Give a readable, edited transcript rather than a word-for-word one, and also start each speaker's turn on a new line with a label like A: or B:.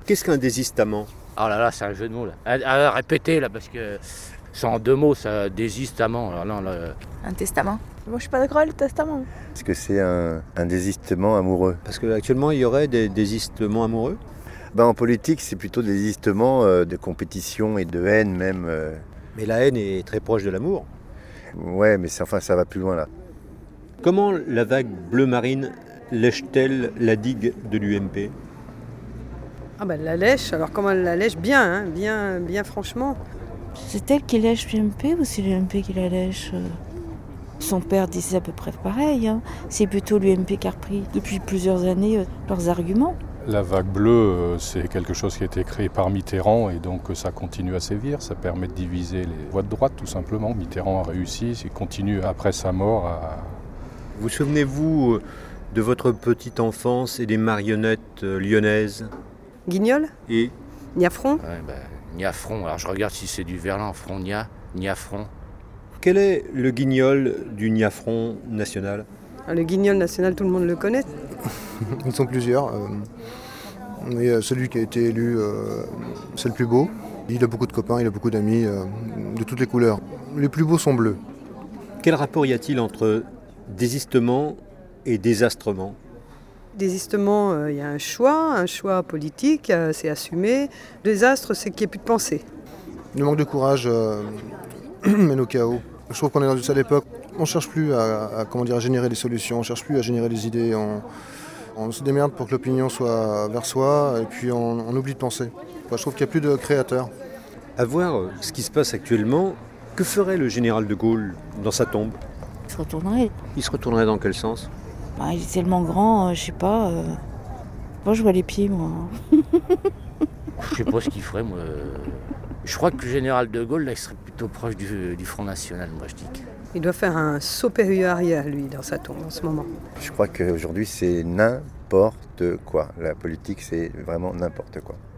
A: Qu'est-ce qu'un désistement?
B: Oh là là, c'est un jeu de mots là. Répétez là, parce que c'est en 2 mots, ça, désistement. Alors non, là,
C: Un testament. Moi, je suis pas d'accord avec le testament.
D: Est-ce que c'est un désistement amoureux?
A: Parce qu'actuellement, il y aurait des désistements amoureux?
D: En politique, c'est plutôt des désistements de compétition et de haine même.
A: Mais la haine est très proche de l'amour.
D: Ouais, mais ça va plus loin là.
A: Comment la vague bleu marine lèche-t-elle la digue de l'UMP?
E: Elle la lèche, alors comment elle la lèche? Bien, bien franchement.
C: C'est elle qui lèche l'UMP ou c'est l'UMP qui la lèche? Son père disait à peu près pareil. C'est plutôt l'UMP qui a repris depuis plusieurs années leurs arguments.
F: La vague bleue, c'est quelque chose qui a été créé par Mitterrand et donc ça continue à sévir. Ça permet de diviser les voix de droite tout simplement. Mitterrand a réussi, il continue après sa mort à...
A: Vous souvenez-vous de votre petite enfance et des marionnettes lyonnaises?
E: Guignol?
A: Et
E: Niafron?
B: Niafron. Alors je regarde si c'est du Verlan, Fronia, Niafron.
A: quel est le guignol du Niafron national?
E: Le Guignol national, tout le monde le connaît.
G: Ils sont plusieurs. Mais celui qui a été élu, c'est le plus beau. Il a beaucoup de copains, il a beaucoup d'amis de toutes les couleurs. Les plus beaux sont bleus.
A: Quel rapport y a-t-il entre désistement et désastrement?
E: Désistement, il y a un choix politique, c'est assumé. Désastre, c'est qu'il n'y ait plus de pensée.
G: Le manque de courage mène au chaos. Je trouve qu'on est dans une sale époque. On ne cherche plus à générer des solutions, on ne cherche plus à générer des idées. On se démerde pour que l'opinion soit vers soi et puis on oublie de penser. Je trouve qu'il n'y a plus de créateurs.
A: À voir ce qui se passe actuellement, que ferait le général de Gaulle dans sa tombe?
C: Il se retournerait.
A: Il se retournerait dans quel sens?
C: Il est tellement grand, je sais pas. Moi, je vois les pieds, moi.
B: Je sais pas ce qu'il ferait, moi. Je crois que le général de Gaulle, là, il serait plutôt proche du Front National, moi, je dis.
E: Il doit faire un saut périlleux, lui, dans sa tombe en ce moment.
D: Je crois qu'aujourd'hui, c'est n'importe quoi. La politique, c'est vraiment n'importe quoi.